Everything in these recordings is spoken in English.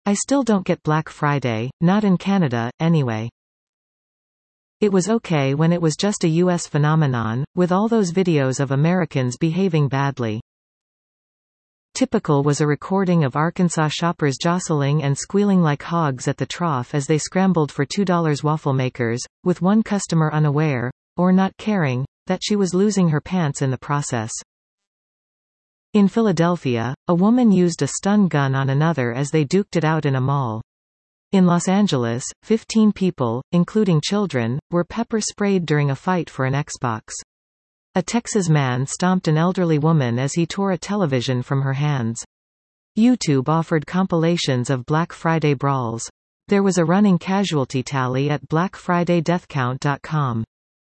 I still don't get Black Friday, not in Canada, anyway. It was okay when it was just a US phenomenon, with all those videos of Americans behaving badly. Typical was a recording of Arkansas shoppers jostling and squealing like hogs at the trough as they scrambled for $2 waffle makers, with one customer unaware, or not caring, that she was losing her pants in the process. In Philadelphia, a woman used a stun gun on another as they duked it out in a mall. In Los Angeles, 15 people, including children, were pepper sprayed during a fight for an Xbox. A Texas man stomped an elderly woman as he tore a television from her hands. YouTube offered compilations of Black Friday brawls. There was a running casualty tally at BlackFridayDeathCount.com.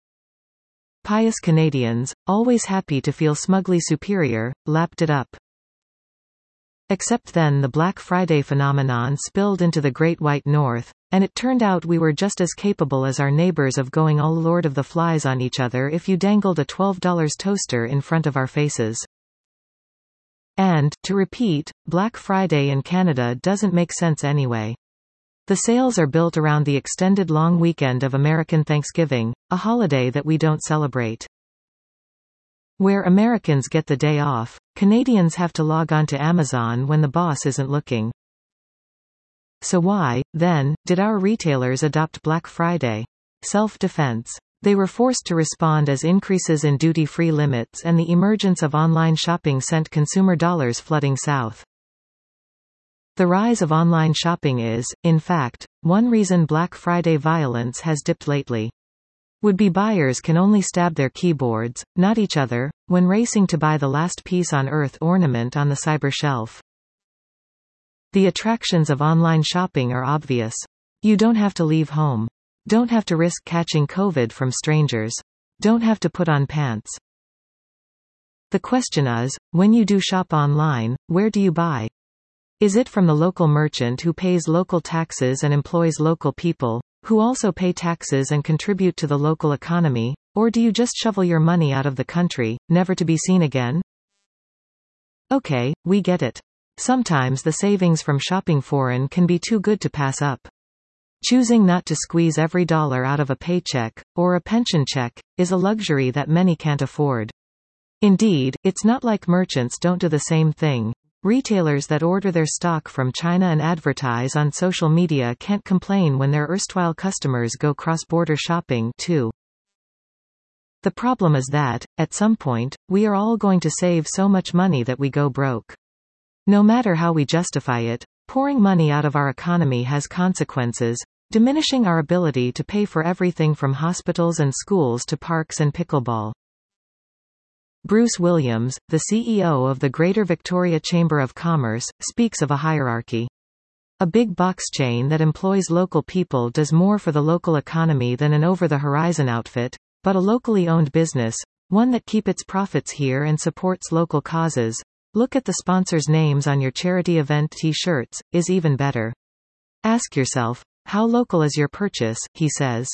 Pious Canadians, always happy to feel smugly superior, lapped it up. Except then the Black Friday phenomenon spilled into the Great White North, and it turned out we were just as capable as our neighbors of going all Lord of the Flies on each other if you dangled a $12 toaster in front of our faces. And, to repeat, Black Friday in Canada doesn't make sense anyway. The sales are built around the extended long weekend of American Thanksgiving, a holiday that we don't celebrate. Where Americans get the day off, Canadians have to log on to Amazon when the boss isn't looking. So why, then, did our retailers adopt Black Friday? Self-defense. They were forced to respond as increases in duty-free limits and the emergence of online shopping sent consumer dollars flooding south. The rise of online shopping is, in fact, one reason Black Friday violence has dipped lately. Would-be buyers can only stab their keyboards, not each other, when racing to buy the last piece on Earth ornament on the cyber shelf. The attractions of online shopping are obvious. You don't have to leave home. Don't have to risk catching COVID from strangers. Don't have to put on pants. The question is, when you do shop online, where do you buy? Is it from the local merchant who pays local taxes and employs local people, who also pay taxes and contribute to the local economy, or do you just shovel your money out of the country, never to be seen again? Okay, we get it. Sometimes the savings from shopping foreign can be too good to pass up. Choosing not to squeeze every dollar out of a paycheck, or a pension check, is a luxury that many can't afford. Indeed, it's not like merchants don't do the same thing. Retailers that order their stock from China and advertise on social media can't complain when their erstwhile customers go cross-border shopping, too. The problem is that, at some point, we are all going to save so much money that we go broke. No matter how we justify it, pouring money out of our economy has consequences, diminishing our ability to pay for everything from hospitals and schools to parks and pickleball. Bruce Williams, the CEO of the Greater Victoria Chamber of Commerce, speaks of a hierarchy. A big box chain that employs local people does more for the local economy than an over-the-horizon outfit, but a locally owned business, one that keeps its profits here and supports local causes, look at the sponsors' names on your charity event t-shirts, is even better. Ask yourself, how local is your purchase, he says.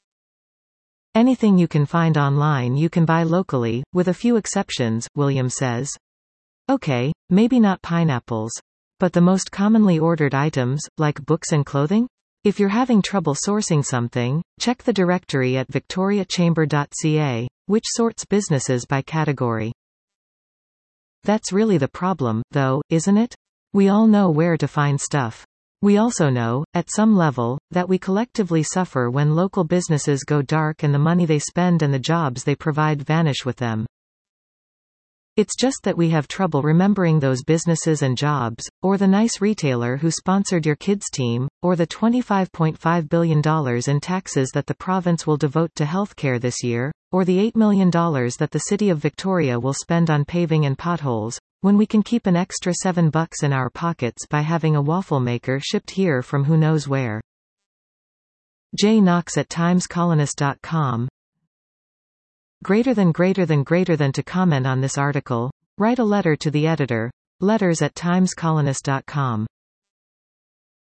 Anything you can find online you can buy locally, with a few exceptions, Williams says. Okay, maybe not pineapples. But the most commonly ordered items, like books and clothing? If you're having trouble sourcing something, check the directory at victoriachamber.ca, which sorts businesses by category. That's really the problem, though, isn't it? We all know where to find stuff. We also know, at some level, that we collectively suffer when local businesses go dark and the money they spend and the jobs they provide vanish with them. It's just that we have trouble remembering those businesses and jobs, or the nice retailer who sponsored your kids' team, or the $25.5 billion in taxes that the province will devote to healthcare this year, or the $8 million that the city of Victoria will spend on paving and potholes, when we can keep an extra $7 in our pockets by having a waffle maker shipped here from who knows where. Jay Knox at timescolonist.com. Greater than to comment on this article, write a letter to the editor, letters@timescolonist.com.